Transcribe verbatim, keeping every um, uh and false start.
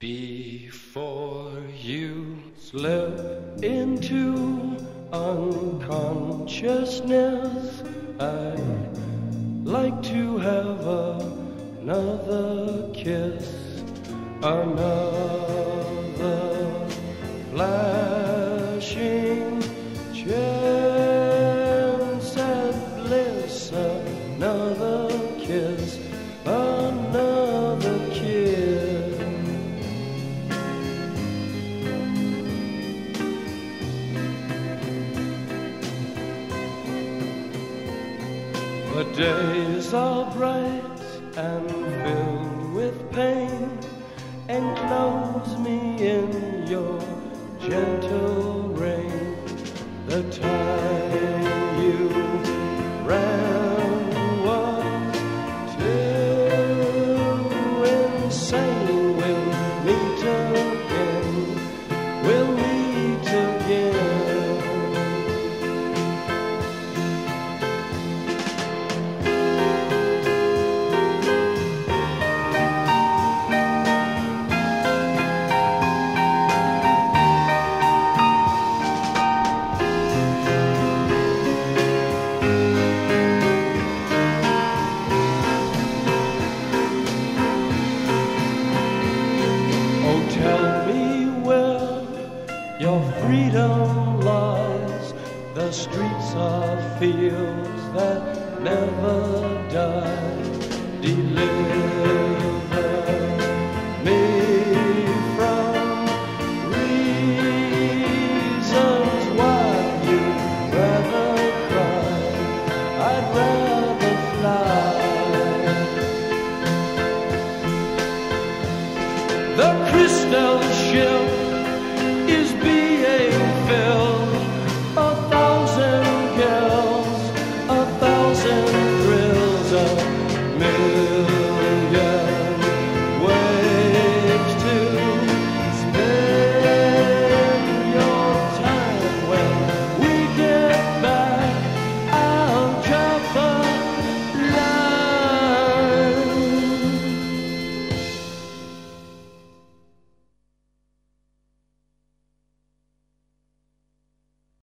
Before you slip into unconsciousness, I'd like to have another kiss, another flashing chance at bliss, another kiss, another kiss. The days are bright and filled with pain. Enclose me in your gentle rain. The time you ran was too insane. We'll meet again. We'll meet again. Tell me where your freedom lies. The streets are fields that never die. Deliver me from reasons why you'd rather cry. I'd rather fly. The crystal ship is being